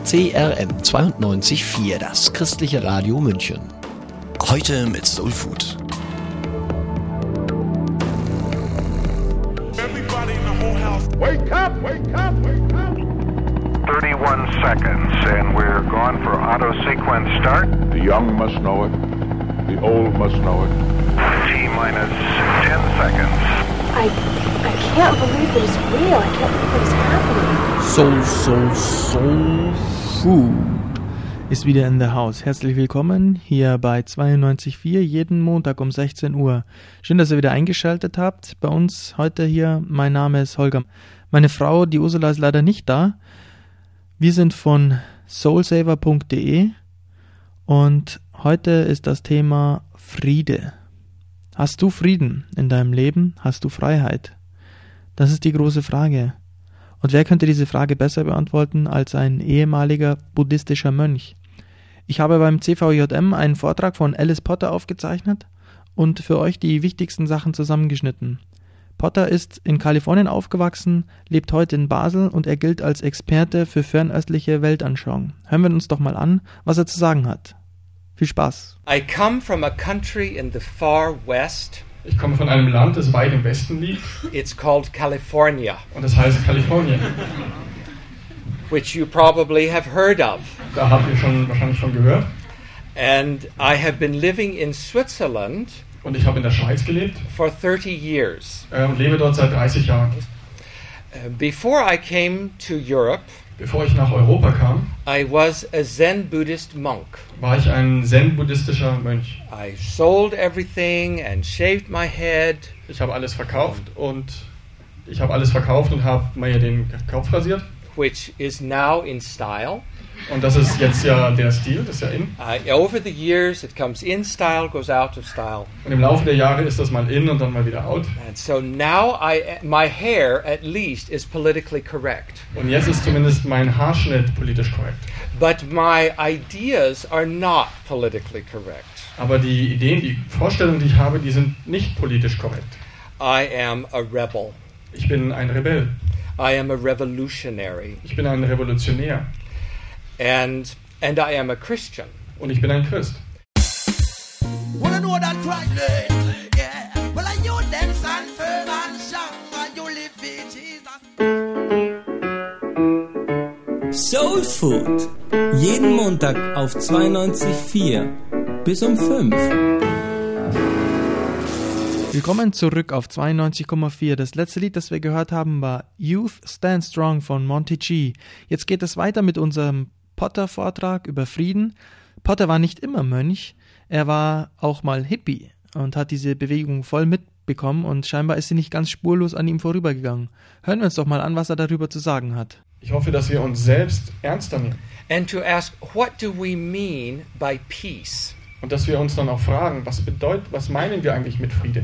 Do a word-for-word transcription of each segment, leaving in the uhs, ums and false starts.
C R M zweiundneunzig Komma vier, das christliche Radio München. Heute mit Soul Food. Everybody in the whole house, wake up, wake up, wake up. thirty-one seconds and we're gone for auto sequence start. The young must know it. The old must know it. T minus ten seconds. I I can't believe that it's real. I can't believe that it's happening. Soul, Soul, Soul Food ist wieder in the house. Herzlich willkommen hier bei zweiundneunzig Komma vier, jeden Montag um sechzehn Uhr. Schön, dass ihr wieder eingeschaltet habt. Bei uns heute hier, mein Name ist Holger. Meine Frau, die Ursula, ist leider nicht da. Wir sind von soulsaver punkt de und heute ist das Thema Friede. Hast du Frieden in deinem Leben? Hast du Freiheit? Das ist die große Frage. Und wer könnte diese Frage besser beantworten als ein ehemaliger buddhistischer Mönch? Ich habe beim C V J M einen Vortrag von Alice Potter aufgezeichnet und für euch die wichtigsten Sachen zusammengeschnitten. Potter ist in Kalifornien aufgewachsen, lebt heute in Basel und er gilt als Experte für fernöstliche Weltanschauung. Hören wir uns doch mal an, was er zu sagen hat. Viel Spaß. I come from a country in the far west. Ich komme von einem Land, das weit im Westen liegt. It's called California. Und das heißt Kalifornien. Which you probably have heard of. Da habt ihr schon wahrscheinlich schon gehört. And I have been living in Switzerland. Und ich habe in der Schweiz gelebt. For thirty years. Äh, und lebe dort seit dreißig Jahren. Uh, before I came to Europe, bevor ich nach Europa kam, I was a Zen Buddhist monk. War ich ein Zen-buddhistischer Mönch. I sold everything and shaved my head. Ich habe alles verkauft und ich habe alles verkauft und habe mir den Kopf rasiert. Which is now in style. Und das ist jetzt ja der Stil, das ist ja in. Uh, over the years it comes in style, goes out of style. Und im Laufe der Jahre ist das mal in und dann mal wieder out. And so now I, my hair at least is politically correct. Und jetzt ist zumindest mein Haarschnitt politisch korrekt. But my ideas are not politically correct. Aber die Ideen, die Vorstellungen, die ich habe, die sind nicht politisch korrekt. I am a rebel. Ich bin ein Rebell. I am a revolutionary. Ich bin ein Revolutionär. And and I am a Christian. Und ich bin ein Christ. Well, I know that right there. Yeah. Well, I know them stand firm and strong and you live in Jesus. Soul Food. Jeden Montag auf zweiundneunzig Komma vier bis um fünf. Willkommen zurück auf zweiundneunzig Komma vier. Das letzte Lied, das wir gehört haben, war Youth Stand Strong von Monty G. Jetzt geht es weiter mit unserem Potter-Vortrag über Frieden. Potter war nicht immer Mönch, er war auch mal Hippie und hat diese Bewegung voll mitbekommen und scheinbar ist sie nicht ganz spurlos an ihm vorübergegangen. Hören wir uns doch mal an, was er darüber zu sagen hat. Ich hoffe, dass wir uns selbst ernster nehmen. And to ask, what do we mean by peace? Und dass wir uns dann auch fragen, was bedeutet, was meinen wir eigentlich mit Friede?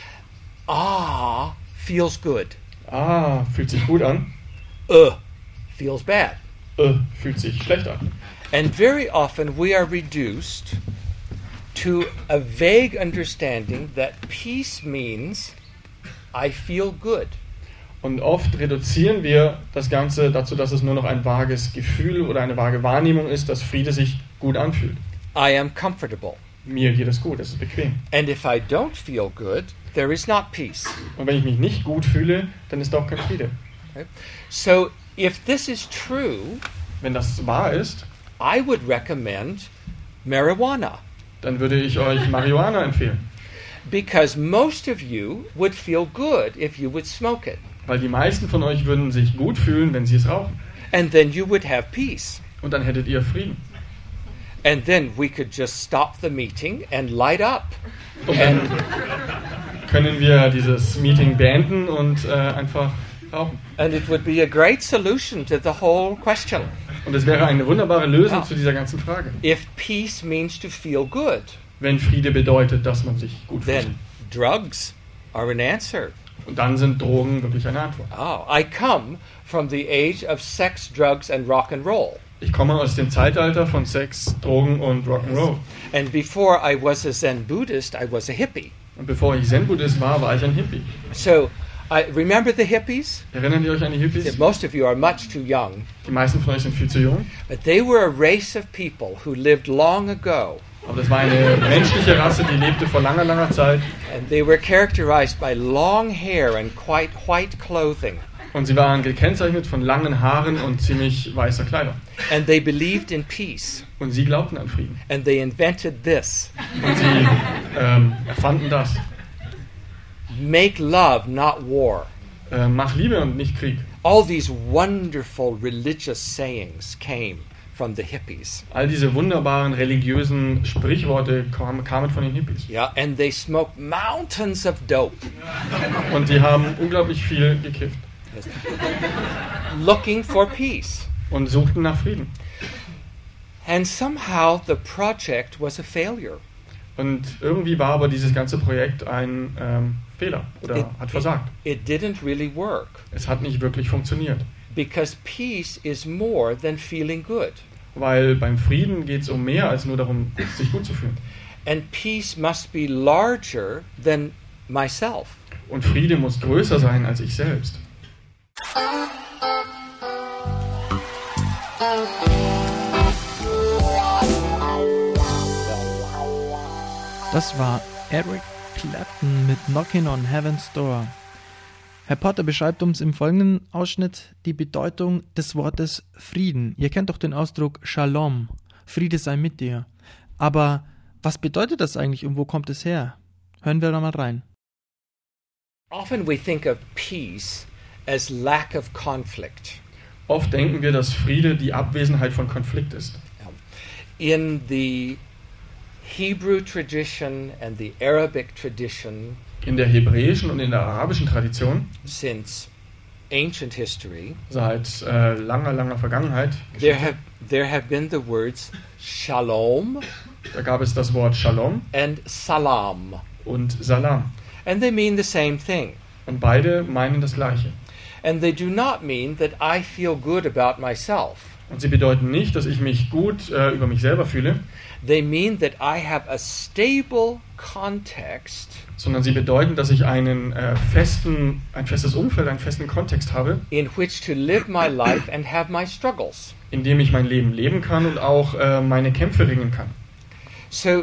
Ah, feels good. Ah, fühlt sich gut an. Uh, feels bad. Uh, fühlt sich schlecht an. And very often we are reduced to a vague understanding that peace means I feel good. Und oft reduzieren wir das Ganze dazu, dass es nur noch ein vages Gefühl oder eine vage Wahrnehmung ist, dass Friede sich gut anfühlt. I am comfortable. Mir geht es gut, es ist bequem. And if I don't feel good, there is not peace. Und wenn ich mich nicht gut fühle, dann ist auch kein Friede. Okay? So if this is true, wenn das wahr ist, I would recommend marijuana. Dann würde ich euch Marihuana empfehlen. Because most of you would feel good if you would smoke it. Weil die meisten von euch würden sich gut fühlen, wenn sie es rauchen. And then you would have peace. Und dann hättet ihr Frieden. And then we could just stop the meeting and light up. Und dann können wir dieses Meeting beenden und äh, einfach rauchen. And it would be a great solution to the whole question. Und es wäre eine wunderbare Lösung oh. zu dieser ganzen Frage. If peace means to feel good, wenn Friede bedeutet, dass man sich gut fühlt, then drugs are an answer. Und dann sind Drogen wirklich eine Antwort. Oh, I come from the age of sex, drugs and rock and roll. Ich komme aus dem Zeitalter von Sex, Drogen und Rock'n'Roll. And before I was a Zen Buddhist, I was a hippie. Und bevor ich Zen-Buddhist war, war ich ein Hippie. So I remember the hippies? Erinnert ihr euch an die Hippies? Most of you are much too young. Die meisten von euch sind viel zu jung. But they were a race of people who lived long ago. Aber das war eine menschliche Rasse, die lebte vor langer, langer Zeit. And they were characterized by long hair and quite white clothing. Und sie waren gekennzeichnet von langen Haaren und ziemlich weißer Kleidung. And they believed in peace. Und sie glaubten an Frieden. And they invented this. Und sie ähm, erfanden das. Make love, not war. Äh, mach Liebe und nicht Krieg. All these wonderful religious sayings came from the hippies. All diese wunderbaren religiösen Sprichworte kam, kamen von den Hippies. Yeah, and they smoked mountains of dope. Und die haben unglaublich viel gekifft. Looking for peace. Und suchten nach Frieden. And somehow the project was a failure. Und irgendwie war aber dieses ganze Projekt ein ähm, Fehler oder It, hat versagt. It, it didn't really work. Es hat nicht wirklich funktioniert. Because peace is more than feeling good. Weil beim Frieden geht es um mehr als nur darum, sich gut zu fühlen. And peace must be larger than myself. Und Friede muss größer sein als ich selbst. Das war Eric Clapton mit Knocking on Heaven's Door. Herr Potter beschreibt uns im folgenden Ausschnitt die Bedeutung des Wortes Frieden. Ihr kennt doch den Ausdruck Shalom, Friede sei mit dir. Aber was bedeutet das eigentlich und wo kommt es her? Hören wir da mal rein. Often we think of peace as lack of conflict. Oft denken wir, dass Friede die Abwesenheit von Konflikt ist. In the Hebrew tradition and the Arabic tradition, in der hebräischen und in der arabischen Tradition, since ancient history, seit äh, langer, langer Vergangenheit, there have there have been the words Shalom, da gab es das Wort Shalom and Salam, und Salam. And they mean the same thing. Und beide meinen das Gleiche. And they do not mean that I feel good about myself. Und sie bedeuten nicht, dass ich mich gut äh, über mich selber fühle. They mean that I have a stable context, sondern sie bedeuten, dass ich einen äh, festen, ein festes Umfeld, einen festen Kontext habe, in which to live my life and have my struggles. In dem ich mein Leben leben kann und auch äh, meine Kämpfe ringen kann. So,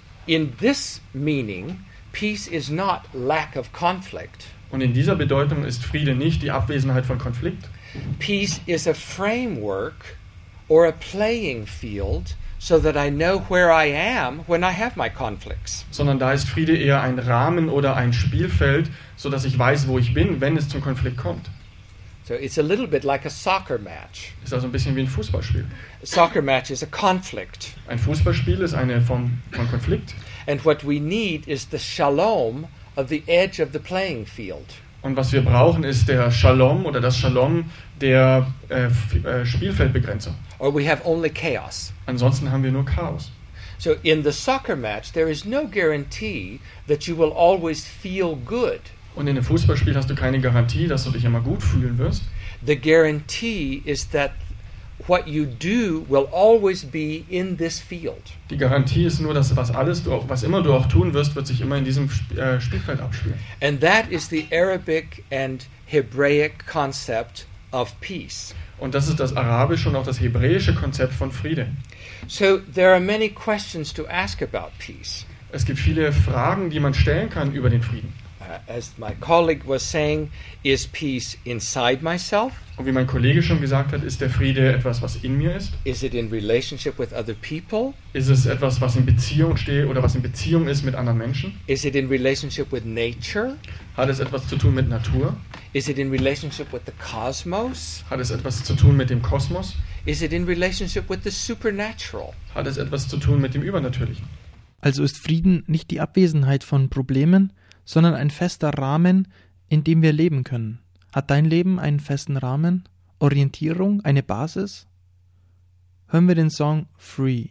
in this meaning, peace is not lack of conflict. Und in dieser Bedeutung ist Friede nicht die Abwesenheit von Konflikt. Peace is a framework or a playing field so that I know where I am when I have my conflicts. Sondern da ist Friede eher ein Rahmen oder ein Spielfeld, so dass ich weiß, wo ich bin, wenn es zum Konflikt kommt. So it's a little bit like a soccer match. Ist also ein bisschen wie ein Fußballspiel. A soccer match is a conflict. Ein Fußballspiel ist eine Form von Konflikt. And what we need is the shalom of the edge of the playing field. Und was wir brauchen, ist der Shalom oder das Shalom der äh, äh, Spielfeldbegrenzer. Or we have only chaos. Ansonsten haben wir nur Chaos. So in the soccer match, there is no guarantee that you will always feel good. Und in einem Fußballspiel hast du keine Garantie, dass du dich immer gut fühlen wirst. The guarantee is that what you do will always be in this field. Die Garantie ist nur, dass was alles du auch, was immer du auch tun wirst, wird sich immer in diesem äh, Spielfeld abspielen. And that is the Arabic and Hebraic concept of peace. Und das ist das arabische und auch das hebräische Konzept von Friede. So there are many questions to ask about peace. Es gibt viele Fragen, die man stellen kann über den Frieden. Uh, as my colleague was saying, is peace inside myself? Und wie mein Kollege schon gesagt hat, ist der Friede etwas, was in mir ist? Is it in relationship with other people? Ist es etwas, was in Beziehung steht oder was in Beziehung ist mit anderen Menschen? Is it in relationship with nature? Hat es etwas zu tun mit Natur? Is it in relationship with the cosmos? Hat es etwas zu tun mit dem Kosmos? Is it in relationship with the supernatural? Hat es etwas zu tun mit dem Übernatürlichen? Also ist Frieden nicht die Abwesenheit von Problemen, sondern ein fester Rahmen, in dem wir leben können. Hat dein Leben einen festen Rahmen, Orientierung, eine Basis? Hören wir den Song Free.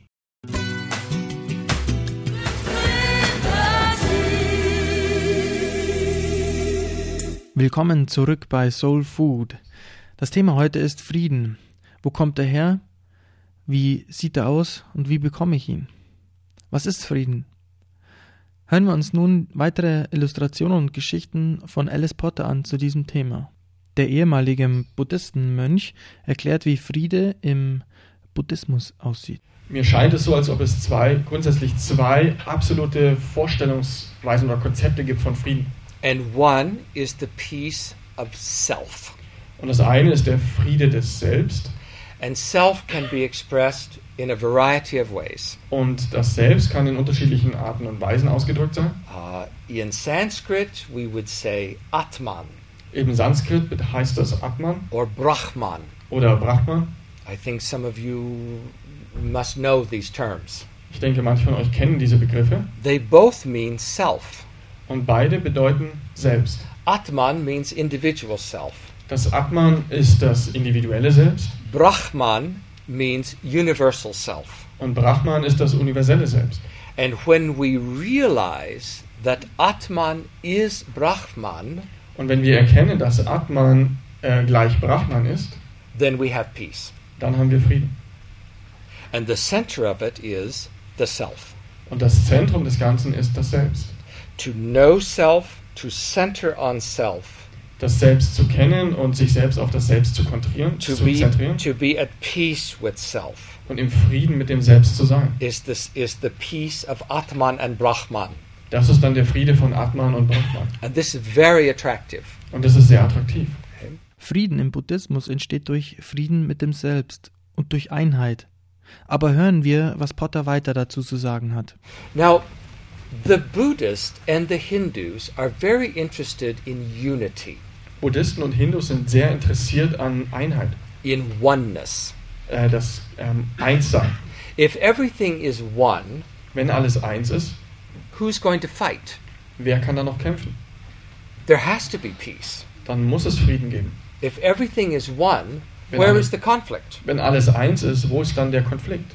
Willkommen zurück bei Soul Food. Das Thema heute ist Frieden. Wo kommt er her? Wie sieht er aus und wie bekomme ich ihn? Was ist Frieden? Hören wir uns nun weitere Illustrationen und Geschichten von Alice Potter an zu diesem Thema. Der ehemalige Buddhistenmönch erklärt, wie Friede im Buddhismus aussieht. Mir scheint es so, als ob es zwei, grundsätzlich zwei absolute Vorstellungsweisen oder Konzepte gibt von Frieden. And one is the peace of self. Und das eine ist der Friede des Selbst. And self can be expressed in a variety of ways. Und das Selbst kann in unterschiedlichen Arten und Weisen ausgedrückt sein. Uh, in Sanskrit, we would say Atman. Im Sanskrit heißt das Atman or Brahman. Oder Brahman. I think some of you must know these terms. Ich denke, manche von euch kennen diese Begriffe. They both mean self. Und beide bedeuten Selbst. Atman means individual self. Das Atman ist das individuelle Selbst. Brahman means universal self. Und Brahman ist das universelle Selbst. And when we realize that Atman is Brahman, und wenn wir erkennen, dass Atman äh, gleich Brahman ist, then we have peace. Dann haben wir Frieden. And the center of it is the self. Und das Zentrum des Ganzen ist das Selbst. To know self, to center on self. Das Selbst zu kennen und sich selbst auf das Selbst zu konzentrieren, To zu be, zentrieren. to be at peace with self. Und im Frieden mit dem Selbst zu sein. Is this is the peace of Atman and Brahman. Das ist dann der Friede von Atman und Brahman. And this is very attractive. Und das ist sehr attraktiv. Frieden im Buddhismus entsteht durch Frieden mit dem Selbst und durch Einheit. Aber hören wir, was Potter weiter dazu zu sagen hat. Now, the Buddhists and the Hindus are very interested in unity. Buddhisten und Hindus sind sehr interessiert an Einheit. In oneness. Äh, das ähm, Einssein. If everything is one, wenn alles eins ist, who's going to fight? Wer kann da noch kämpfen? There has to be peace. Dann muss es Frieden geben. If everything is one, wenn where alles, is the conflict? Wenn alles eins ist, wo ist dann der Konflikt?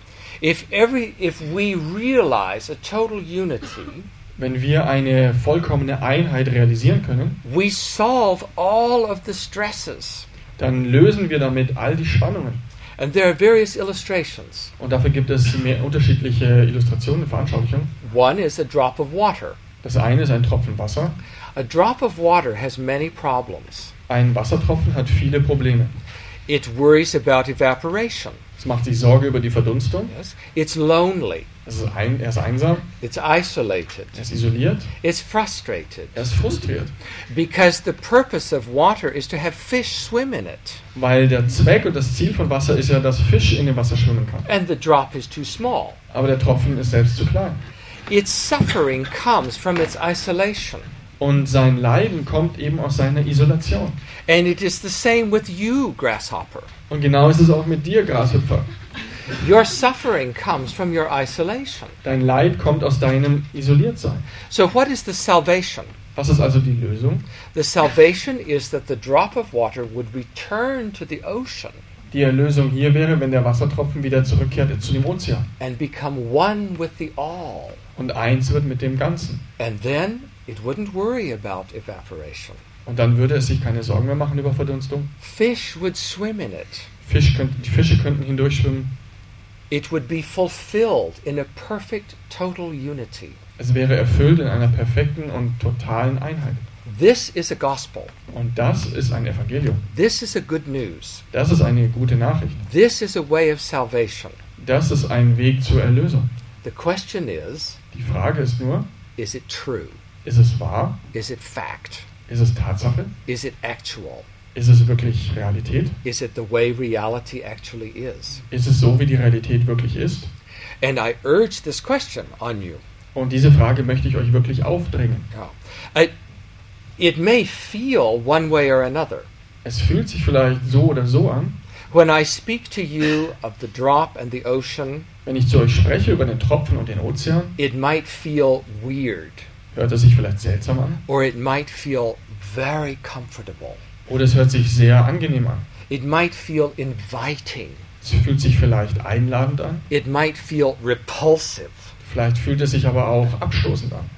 If every if we realize a total unity, wenn wir eine vollkommene Einheit realisieren können, we solve all of the stresses. Dann lösen wir damit all die Spannungen. And there are various illustrations. Und dafür gibt es mehr unterschiedliche Illustrationen, Veranschaulichungen. One is a drop of water. Das eine ist ein Tropfen Wasser. A drop of water has many problems. Ein Wassertropfen hat viele Probleme. It worries about evaporation. Es macht sich Sorge über die Verdunstung. Yes. It's lonely. Es ist ein, er ist einsam. It's isolated. Er ist isoliert. It's frustrated. Er ist frustriert. Because the purpose of water is to have fish swim in it. Weil der Zweck und das Ziel von Wasser ist ja, dass Fisch in dem Wasser schwimmen kann. And the drop is too small. Aber der Tropfen ist selbst zu klein. Its suffering comes from its isolation. Und sein Leiden kommt eben aus seiner Isolation. And it is the same with you, grasshopper. Und genau ist es auch mit dir, Grashüpfer. Your suffering comes from your isolation. Dein Leid kommt aus deinem Isoliertsein. So what is the salvation? Was ist also die Lösung? The salvation is that the drop of water would return to the ocean. Die Erlösung hier wäre, wenn der Wassertropfen wieder zurückkehrt zu dem Ozean. And become one with the all. Und eins wird mit dem Ganzen. And then it wouldn't worry about evaporation. Und dann würde es sich keine Sorgen mehr machen über Verdunstung. Fish would swim in it. Fisch könnten, die Fische könnten hindurchschwimmen. It would be fulfilled in a perfect total unity. Es wäre erfüllt in einer perfekten und totalen Einheit. This is a gospel. Und das ist ein Evangelium. This is a good news. Das ist eine gute Nachricht. This is a way of salvation. Das ist ein Weg zur Erlösung. The question is, die Frage ist nur, is it true? Ist es wahr? Is it fact? Ist es Tatsache? Is it actual? Ist es wirklich Realität? Is it the way reality actually is? Ist es so, wie die Realität wirklich ist? And I urge this question on you. Und diese Frage möchte ich euch wirklich aufdrängen. Yeah. I, it may feel one way or another. Es fühlt sich vielleicht so oder so an. When I speak to you of the drop and the ocean, wenn ich zu euch spreche über den Tropfen und den Ozean, it might feel weird. Hört es sich vielleicht seltsam an? Or it might feel very comfortable. Oder es hört sich sehr angenehm an. It might feel inviting. Es fühlt sich vielleicht einladend an. It might feel repulsive. Vielleicht fühlt es sich aber auch abstoßend an.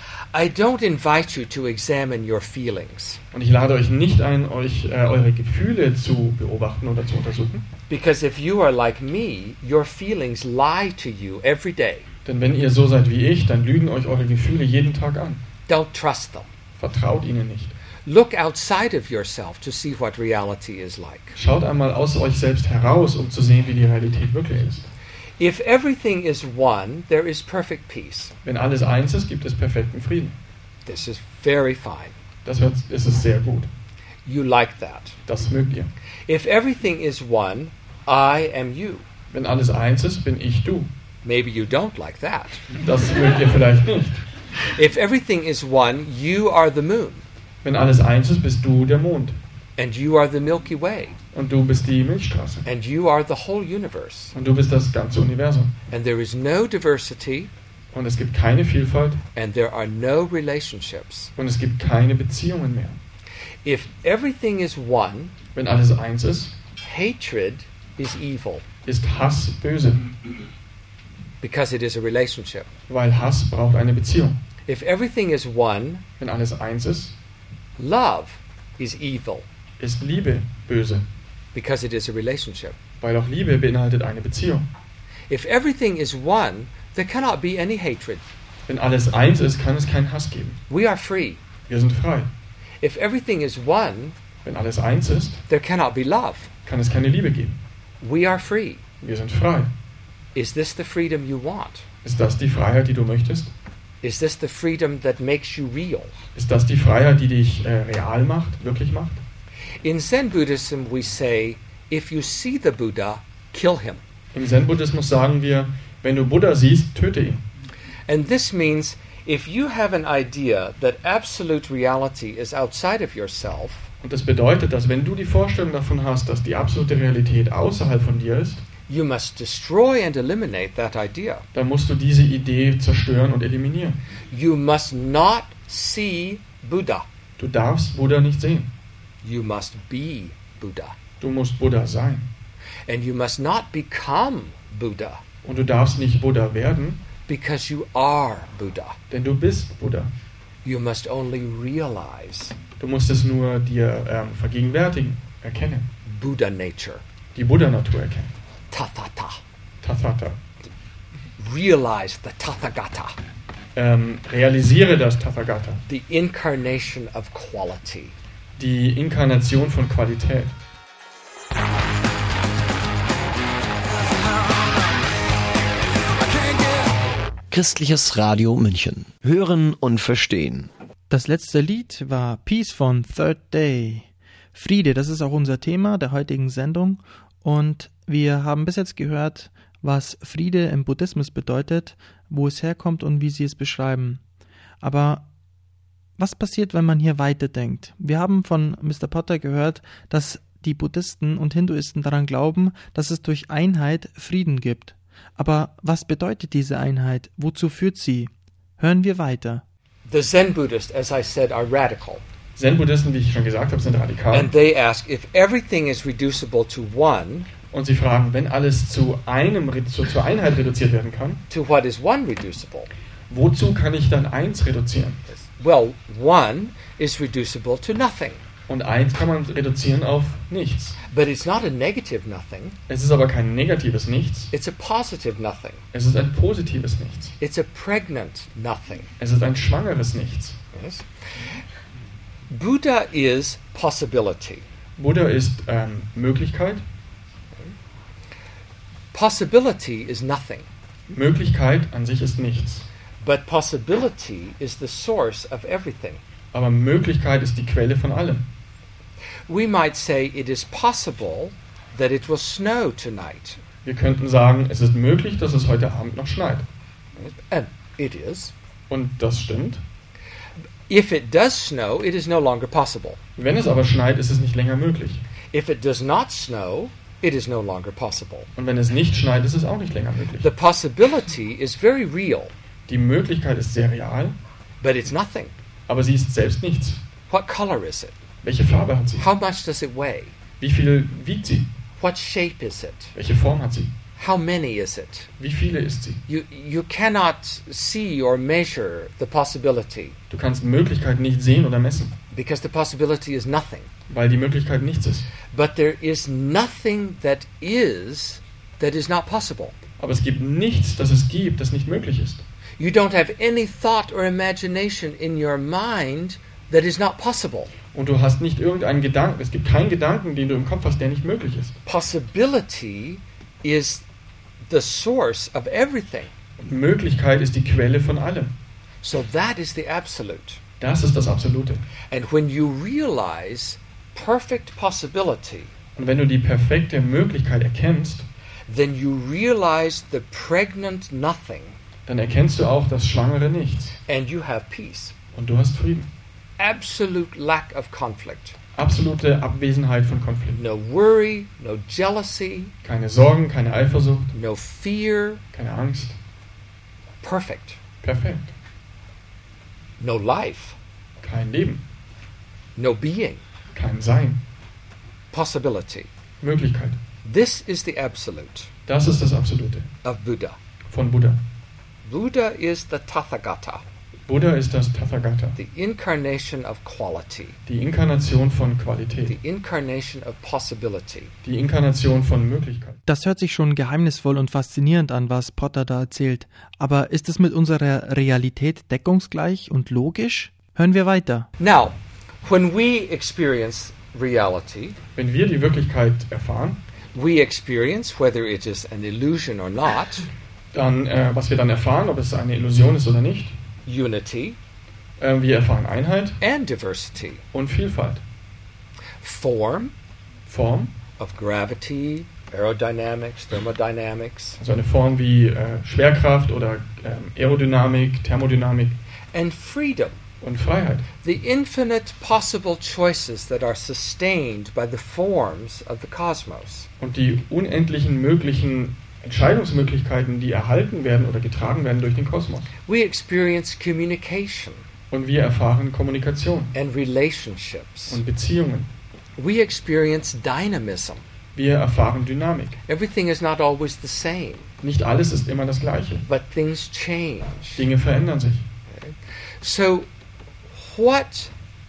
I don't invite you to examine your feelings. Und ich lade euch nicht ein, euch äh, eure Gefühle zu beobachten oder zu untersuchen. Because if you are like me, your feelings lie to you every day. Denn wenn ihr so seid wie ich, dann lügen euch eure Gefühle jeden Tag an. Don't trust them. Vertraut ihnen nicht. Look outside of yourself to see what reality is like. Schaut einmal aus euch selbst heraus, um zu sehen, wie die Realität wirklich ist. If everything is one, there is perfect peace. Wenn alles eins ist, gibt es perfekten Frieden. This is very fine. Das, hört, das ist sehr gut. You like that. Das mögt ihr. If everything is one, I am you. Wenn alles eins ist, bin ich du. Maybe you don't like that. Das mögt ihr vielleicht nicht. If everything is one, you are the moon. Wenn alles eins ist, bist du der Mond. And you are the Milky Way. Und du bist die Milchstraße. And you are the whole universe. Und du bist das ganze Universum. And there is no diversity. Und es gibt keine Vielfalt. And there are no relationships. Und es gibt keine Beziehungen mehr. If everything is one, wenn alles eins ist, hatred is evil. Ist Hass böse. Because it is a relationship. Weil Hass braucht eine Beziehung. If everything is one, wenn alles eins ist, love is evil. Ist Liebe böse. Because it is a relationship. Weil auch Liebe beinhaltet eine Beziehung. If everything is one, there cannot be any hatred. Wenn alles eins ist, kann es keinen Hass geben. We are free. Wir sind frei. If everything is one, wenn alles eins ist, there cannot be love. Kann es keine Liebe geben. We are free. Wir sind frei. Is this the freedom you want? Ist das die Freiheit, die du möchtest? Is this the freedom that makes you real? Ist das die Freiheit, die dich äh, real macht, wirklich macht? In Zen Buddhism we say, if you see the Buddha, kill him. Im Zen-Buddhismus sagen wir, wenn du Buddha siehst, töte ihn. And this means if you have an idea that absolute reality is outside of yourself, und das bedeutet, dass wenn du die Vorstellung davon hast, dass die absolute Realität außerhalb von dir ist, you must destroy and eliminate that idea. Dann musst du diese Idee zerstören und eliminieren. You must not see Buddha. Du darfst Buddha nicht sehen. You must be Buddha. Du musst Buddha sein. And you must not become Buddha. Und du darfst nicht Buddha werden. Because you are Buddha. Denn du bist Buddha. You must only realize. Du musst es nur dir ähm, vergegenwärtigen, erkennen. Buddha nature. Die Buddha-Natur erkennen. Tathata. Tathata. Realize the Tathagata. Ähm, realisiere das Tathagata. The incarnation of quality. Die Inkarnation von Qualität. Christliches Radio München. Hören und verstehen. Das letzte Lied war Peace von Third Day. Friede, das ist auch unser Thema der heutigen Sendung. Und wir haben bis jetzt gehört, was Friede im Buddhismus bedeutet, wo es herkommt und wie sie es beschreiben. Aber was passiert, wenn man hier weiterdenkt? Wir haben von Mister Potter gehört, dass die Buddhisten und Hinduisten daran glauben, dass es durch Einheit Frieden gibt. Aber was bedeutet diese Einheit? Wozu führt sie? Hören wir weiter. The Zen Buddhists, as I said, are radical. Zen-Buddhisten, wie ich schon gesagt habe, sind radikal. And they ask, if everything is reducible to one, und sie fragen, wenn alles zu einem zu, zur Einheit reduziert werden kann, to what is one reducible? Wozu kann ich dann eins reduzieren? Well, one is reducible to nothing. Und eins kann man reduzieren auf nichts. But it's not a negative nothing. Es ist aber kein negatives Nichts. It's a positive nothing. Es ist ein positives Nichts. It's a pregnant nothing. Es ist ein schwangeres Nichts. Yes. Buddha is possibility. Buddha ist ähm, Möglichkeit. Possibility is nothing. Möglichkeit an sich ist nichts. But possibility is the source of everything. Aber Möglichkeit ist die Quelle von allem. We might say it is possible that it will snow tonight. Wir könnten sagen, es ist möglich, dass es heute Abend noch schneit. And it is. Und das stimmt. If it does snow, it is no longer possible. Wenn es aber schneit, ist es nicht länger möglich. If it does not snow, it is no longer possible. Und wenn es nicht schneit, ist es auch nicht länger möglich. The possibility is very real. Die Möglichkeit ist sehr real. But it's nothing. Aber sie ist selbst nichts. What color is it? Welche Farbe hat sie? How much does it weigh? Wie viel wiegt sie? What shape is it? Welche Form hat sie? How many is it? Wie viele ist sie? You, you cannot see or measure the possibility. Du kannst Möglichkeit nicht sehen oder messen. Because the possibility is nothing. Weil die Möglichkeit nichts ist. But there is nothing that is that is not possible. Aber es gibt nichts, das es gibt, das nicht möglich ist. You don't have any thought or imagination in your mind that is not possible. Und du hast nicht irgendeinen Gedanken, es gibt keinen Gedanken, den du im Kopf hast, der nicht möglich ist. Possibility is the source of everything. Möglichkeit ist die Quelle von allem. So that is the absolute. Das ist das Absolute. And when you realize perfect possibility, und wenn du die perfekte Möglichkeit erkennst, then you realize the pregnant nothing. Dann erkennst du auch das schwangere Nichts. And you have peace. Und du hast Frieden. Absolute lack of conflict. Absolute Abwesenheit von Konflikt. No worry, no jealousy. Keine Sorgen, keine Eifersucht. No fear. Keine Angst. Perfect. Perfekt. No life. Kein Leben. No being. Kein Sein. Possibility. Möglichkeit. This is the absolute. Das ist das Absolute. Of Buddha. Von Buddha. Buddha is the Tathagata. Buddha ist das Tathagata. The incarnation of quality. Die Inkarnation von Qualität. The incarnation of possibility. Die Inkarnation von Möglichkeit. Das hört sich schon geheimnisvoll und faszinierend an, was Potter da erzählt. Aber ist es mit unserer Realität deckungsgleich und logisch? Hören wir weiter. Now, when we experience reality, wenn wir die Wirklichkeit erfahren, we experience whether it is an illusion or not, dann äh, was wir dann erfahren, ob es eine Illusion ist oder nicht, unity, äh, wir erfahren Einheit and diversity, und Vielfalt, form, Form of gravity, aerodynamics, thermodynamics, also eine Form wie äh, Schwerkraft oder äh, Aerodynamik, Thermodynamik, and freedom. Und Freiheit. The infinite possible choices that are sustained by the forms of the cosmos. Und die unendlichen möglichen Entscheidungsmöglichkeiten, die erhalten werden oder getragen werden durch den Kosmos. We experience communication. Und wir erfahren Kommunikation. And relationships. Und Beziehungen. We experience dynamism. Wir erfahren Dynamik. Everything is not always the same. Nicht alles ist immer das Gleiche. But things change. Dinge verändern sich. Okay. So what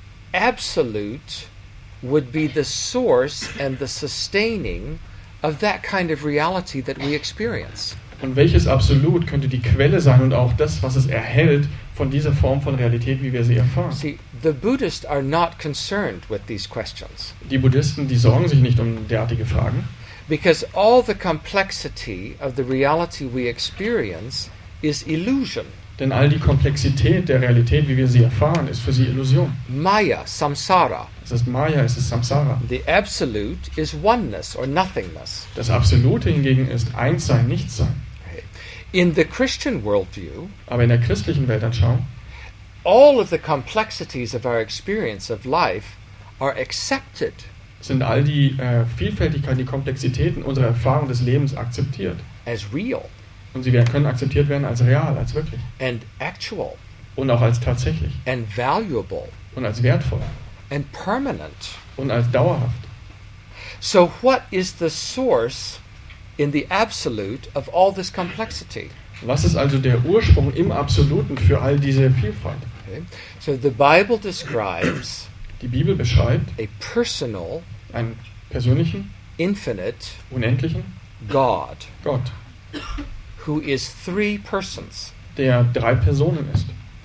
absolute would be the source and the sustaining of that kind of reality that we experience? Und welches Absolut könnte die Quelle sein und auch das, was es erhält von dieser Form von Realität, wie wir sie erfahren? See, the Buddhists are not concerned with these questions. Die Buddhisten, die sorgen sich nicht um derartige Fragen. Because all the complexity of the reality we experience is illusion. Denn all die Komplexität der Realität, wie wir sie erfahren, ist für sie Illusion. Maya, samsara. Es ist Maya, es ist Samsara. The absolute is oneness or nothingness. Das Absolute hingegen ist Einssein, Nichtsein. Okay. In the Christian worldview, aber in der christlichen Weltanschauung, all of the complexities of our experience of life are accepted. Sind all die äh, Vielfältigkeiten, die Komplexitäten unserer Erfahrung des Lebens akzeptiert. As real. Und sie werden, können akzeptiert werden als real, als wirklich. And actual. Und auch als tatsächlich. And valuable. Und als wertvoll. And permanent. Und als dauerhaft. So what is the source in the absolute of all this complexity? Was ist also der Ursprung im Absoluten für all diese Vielfalt? Okay. So the Bible describes die Bibel beschreibt a personal, einen persönlichen, infinite, unendlichen God, Gott, who is three persons. Der drei Personen ist.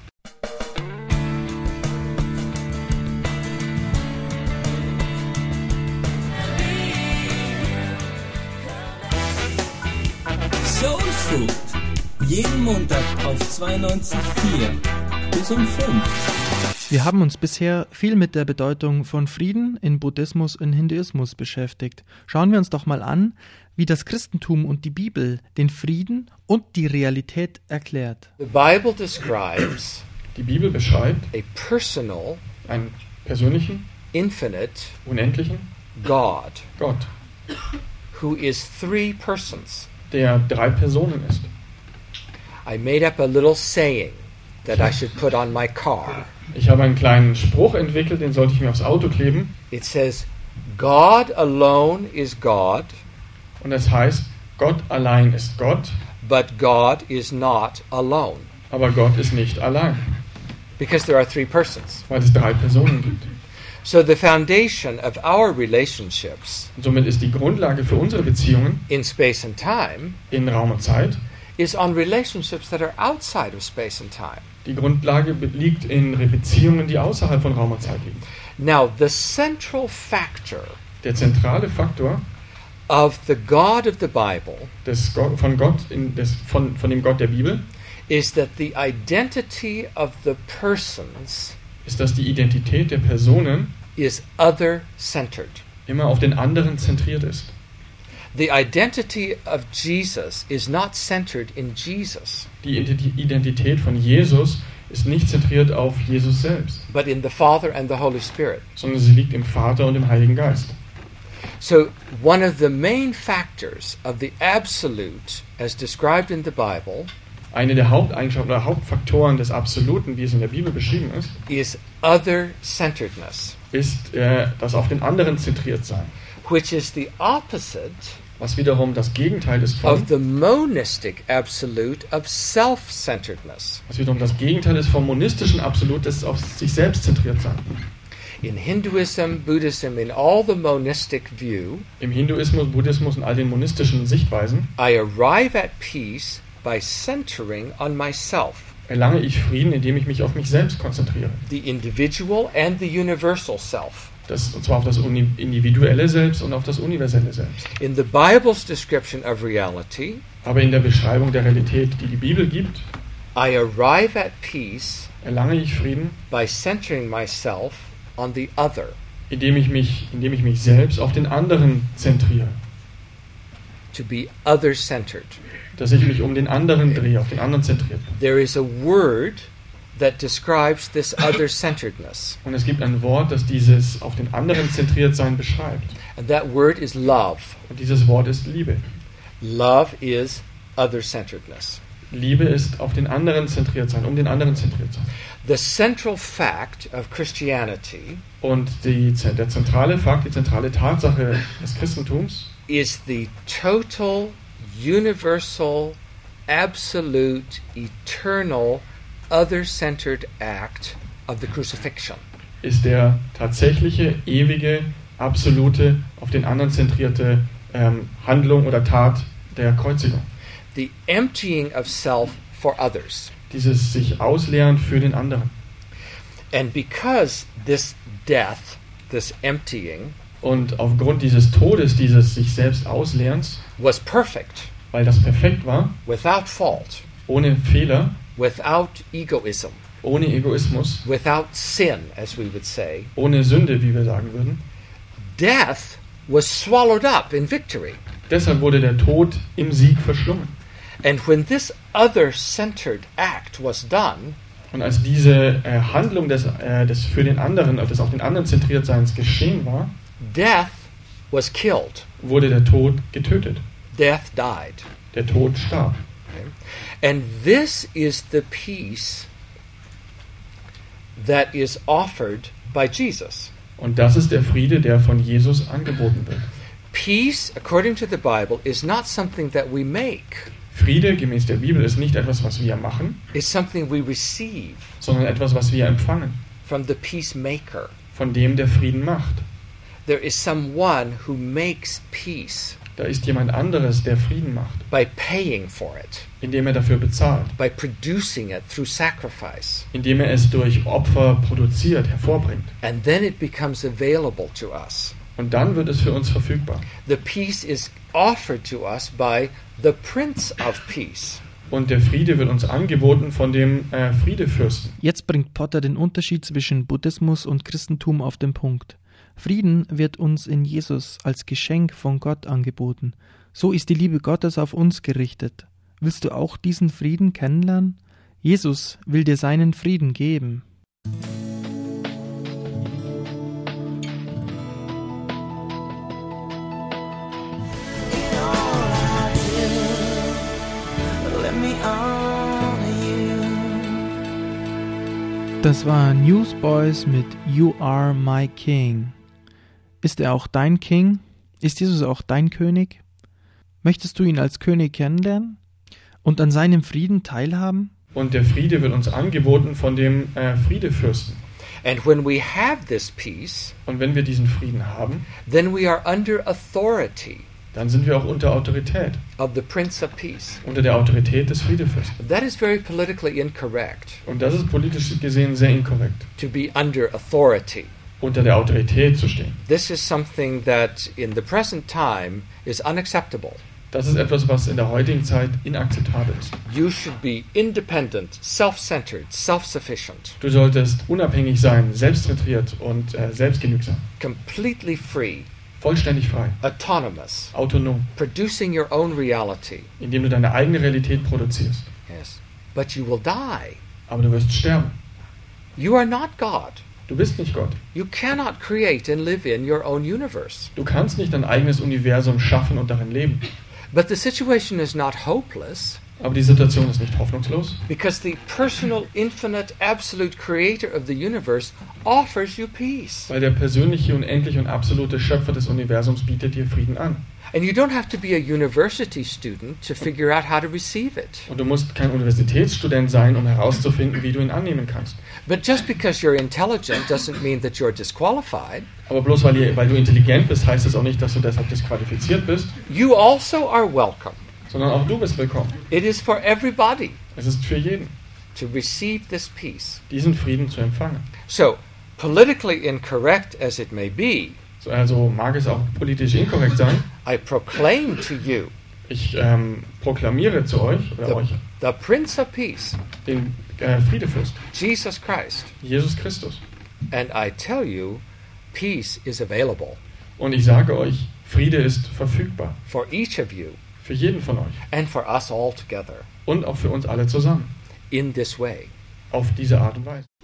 Soul Food. Jeden Montag auf zweiundneunzig Komma vier bis um fünf. Wir haben uns bisher viel mit der Bedeutung von Frieden in Buddhismus und Hinduismus beschäftigt. Schauen wir uns doch mal an, wie das Christentum und die Bibel den Frieden und die Realität erklärt. The Bible describes die Bibel beschreibt a personal, einen persönlichen, infinite, unendlichen God, Gott, who is three persons. Der drei Personen ist. I made up a little saying that I should put on my car. Ich habe einen kleinen Spruch entwickelt, den sollte ich mir aufs Auto kleben. It says, God alone is God. Und es heißt, Gott allein ist Gott. But God is not alone. Aber Gott ist nicht allein. Because there are three persons. Weil es drei Personen gibt. So the foundation of our relationships Und somit ist die Grundlage für unsere Beziehungen in space and time in Raum und Zeit, is on relationships that are outside of space and time. die Grundlage be- liegt in Beziehungen, die außerhalb von Raum und Zeit liegen. Now, the central factor Der zentrale Faktor of the God of the Bible des Gott, von, Gott in, des, von, von dem Gott der Bibel is that the identity of the persons ist, dass die Identität der Personen is other-centered. immer auf den anderen zentriert ist. The identity of Jesus is not centered in Jesus, Die Ident- Identität von Jesus ist nicht zentriert auf Jesus selbst, but in the Father and the Holy Spirit. sondern sie liegt im Vater und im Heiligen Geist. So, one of the main factors of the absolute, as described in the Bible, Eine der Haupteigenschaften oder Hauptfaktoren des Absoluten, wie es in der Bibel beschrieben ist, is other-centeredness, ist äh, das auf den anderen zentriert sein, which is the opposite was wiederum das Gegenteil ist von, of the monistic absolute of self-centeredness. was wiederum das Gegenteil ist vom monistischen Absolut, das auf sich selbst zentriert sein. In Hinduism, Buddhism, in all the monistic view, Im Hinduismus, Buddhismus und all den monistischen Sichtweisen I arrive at peace by centering on myself, erlange ich Frieden, indem ich mich auf mich selbst konzentriere. the individual and the universal self. Das, und zwar auf das uni- individuelle Selbst und auf das universelle Selbst. In the Bible's description of reality, Aber in der Beschreibung der Realität, die die Bibel gibt, I arrive at peace erlange ich Frieden, by centering myself on the other, indem ich mich, indem ich mich selbst auf den anderen zentriere. to be other-centered. Dass ich mich um den anderen drehe, auf den anderen zentriert bin. There is a word that describes this other-centeredness, Und es gibt ein Wort, das dieses auf den anderen zentriert sein beschreibt. and that word is love. Und dieses Wort ist Liebe. Love is other-centeredness. Liebe ist auf den anderen zentriert sein, um den anderen zentriert sein. The central fact of Christianity Und die, der zentrale Fakt, die zentrale Tatsache des Christentums is the total, universal, absolute, eternal, other-centered act of the crucifixion. ist der tatsächliche, ewige, absolute, auf den anderen zentrierte ähm, Handlung oder Tat der Kreuzigung. The emptying of self for others. Dieses sich ausleeren für den anderen. And because this death, this emptying, Und aufgrund dieses Todes, dieses sich selbst Ausleerens, was perfect, weil das perfekt war, without fault, ohne Fehler, without egoism, ohne Egoismus, without sin, as we would say, ohne Sünde, wie wir sagen würden, death was swallowed up in victory. deshalb wurde der Tod im Sieg verschlungen. And when this other-centered act was done, Und als diese äh, Handlung des, äh, des für den anderen, des auf den anderen zentriert Seins geschehen war, death was killed. wurde der Tod getötet. Death died. Der Tod starb. And this is the peace that is offered by Jesus. Und das ist der Friede, der von Jesus angeboten wird. Peace, according to the Bible, is not something that we make. Friede, gemäß der Bibel, ist nicht etwas, was wir machen, It's something we receive sondern etwas, was wir empfangen, from the peacemaker. von dem der Frieden macht. There is someone who makes peace Da ist jemand anderes, der Frieden macht, by paying for it, indem er dafür bezahlt, by producing it through sacrifice. indem er es durch Opfer produziert, hervorbringt. And then it becomes available to us. Und dann wird es für uns verfügbar. The peace is offered to us by the Prince of Peace. Und der Friede wird uns angeboten von dem äh, Friedefürsten. Jetzt bringt Potter den Unterschied zwischen Buddhismus und Christentum auf den Punkt. Frieden wird uns in Jesus als Geschenk von Gott angeboten. So ist die Liebe Gottes auf uns gerichtet. Willst du auch diesen Frieden kennenlernen? Jesus will dir seinen Frieden geben. Das war Newsboys mit You Are My King. Ist er auch dein King? Ist Jesus auch dein König? Möchtest du ihn als König kennenlernen und an seinem Frieden teilhaben? Und der Friede wird uns angeboten von dem äh, Friedefürsten. And when we have this peace, Und wenn wir diesen Frieden haben, then we are under authority dann sind wir auch unter Autorität, of the Prince of Peace. unter der Autorität des Friedefürsten. That is very politically incorrect, Und das ist politisch gesehen sehr inkorrekt, to be under authority. unter der Autorität zu stehen. This is something that in the present time is unacceptable. Das ist etwas, was in der heutigen Zeit inakzeptabel ist. You should be independent, self-centered, self-sufficient, Du solltest unabhängig sein, selbstzentriert und äh, selbstgenügsam, completely free, vollständig frei, autonomous, autonom, producing your own reality. indem du deine eigene Realität produzierst. Yes. But you will die. Aber du wirst sterben. You are not God. Du bist nicht Gott. You cannot create and live in your own universe. Du kannst nicht dein eigenes Universum schaffen und darin leben. But the situation is not hopeless, Aber die Situation ist nicht hoffnungslos, because the personal, infinite, absolute creator of the universe offers you peace. weil der persönliche, unendliche und absolute Schöpfer des Universums bietet dir Frieden an. And you don't have to be a university student to figure out how to receive it. Und du musst kein Universitätsstudent sein, um herauszufinden, wie du ihn annehmen kannst. But just because you're intelligent doesn't mean that you're disqualified. Aber bloß weil, ihr, weil du intelligent bist, heißt das auch nicht, dass du deshalb disqualifiziert bist, You also are welcome. sondern auch du bist willkommen. It is for everybody Es ist für jeden, to receive this peace. diesen Frieden zu empfangen. So, politically incorrect as it may be, So, also mag es auch politisch inkorrekt sein. I proclaim to you Ich ähm, proklamiere zu euch oder the, euch the Prince of Peace, den äh, Friedefürst, Jesus Christ. Jesus Christus. And I tell you, peace is available Und ich sage euch, Friede ist verfügbar for each of you für jeden von euch and for us all together und auch für uns alle zusammen. in this way. Auf diese Art und Weise.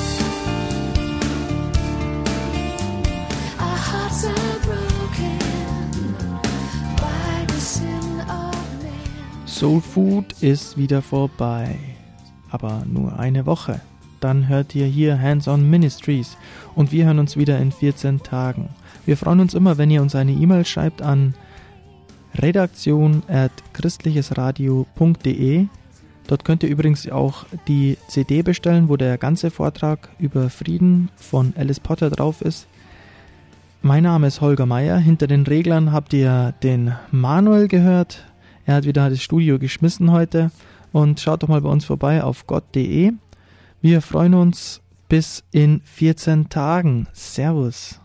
Our hearts are broken by the sin of man. Soul Food ist wieder vorbei. Aber nur eine Woche. Dann hört ihr hier Hands-on Ministries und wir hören uns wieder in vierzehn Tagen. Wir freuen uns immer, wenn ihr uns eine E-Mail schreibt an redaktion at christlichesradio punkt de. Dort könnt ihr übrigens auch die C D bestellen, wo der ganze Vortrag über Frieden von Alice Potter drauf ist. Mein Name ist Holger Meier. Hinter den Reglern habt ihr den Manuel gehört. Er hat wieder das Studio geschmissen heute. Und schaut doch mal bei uns vorbei auf gott punkt de. Wir freuen uns bis in vierzehn Tagen. Servus.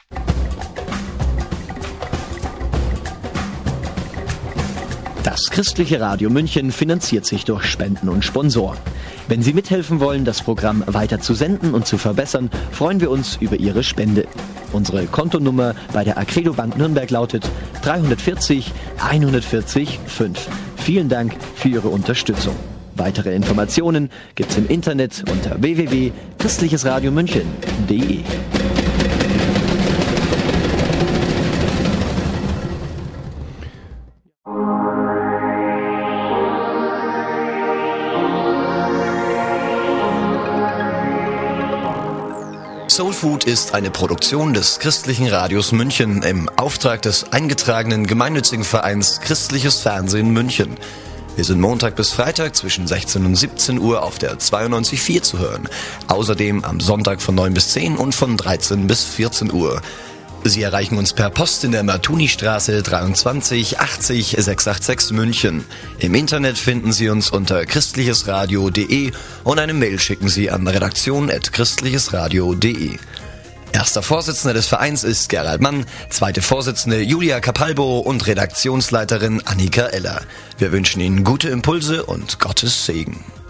Das Christliche Radio München finanziert sich durch Spenden und Sponsoren. Wenn Sie mithelfen wollen, das Programm weiter zu senden und zu verbessern, freuen wir uns über Ihre Spende. Unsere Kontonummer bei der Acredo Bank Nürnberg lautet dreihundertvierzig einhundertvierzig fünf. Vielen Dank für Ihre Unterstützung. Weitere Informationen gibt's im Internet unter w w w punkt christlichesradiomünchen punkt de. Soul Food ist eine Produktion des Christlichen Radios München im Auftrag des eingetragenen gemeinnützigen Vereins Christliches Fernsehen München. Wir sind Montag bis Freitag zwischen sechzehn und siebzehn Uhr auf der zweiundneunzig Komma vier zu hören. Außerdem am Sonntag von neun bis zehn und von dreizehn bis vierzehn Uhr. Sie erreichen uns per Post in der Martuni-Straße dreiundzwanzig achtzig sechshundertsechsundachtzig München. Im Internet finden Sie uns unter christlichesradio punkt de und eine Mail schicken Sie an redaktion at christlichesradio punkt de. Erster Vorsitzender des Vereins ist Gerald Mann, zweite Vorsitzende Julia Capalbo und Redaktionsleiterin Annika Eller. Wir wünschen Ihnen gute Impulse und Gottes Segen.